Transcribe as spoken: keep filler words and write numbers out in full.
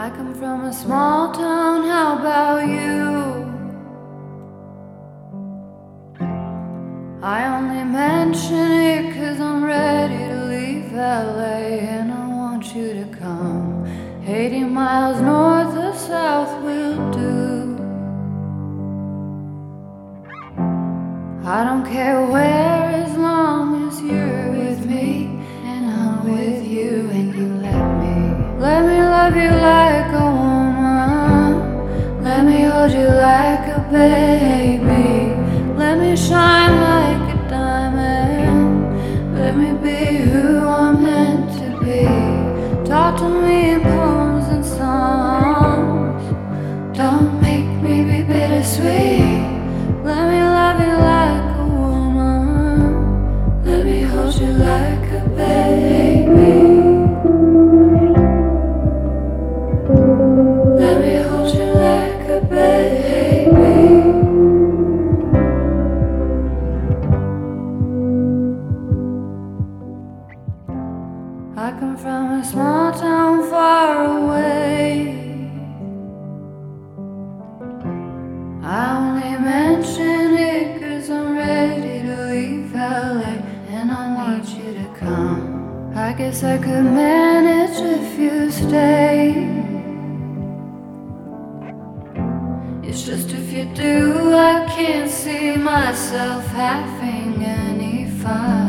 I come from a small town, how about you? I only mention it cause I'm ready to leave L A, and I want you to come. Eighty miles north or south will do. I don't care where, as long as you're with me and I'm with you, and you let me Let me love you like a woman. Let me hold you like a baby. Let me shine like a diamond. Let me be who I'm meant to be. Talk to me in poems and songs. Don't make me be bittersweet. Let me love you like a woman. Let me hold you like a baby. Let me hold you like a baby. I come from a small town far away. I only mention it cause I'm ready to leave L A, and I want you to come. I guess I could manage if you stay. It's just if you do, I can't see myself having any fun.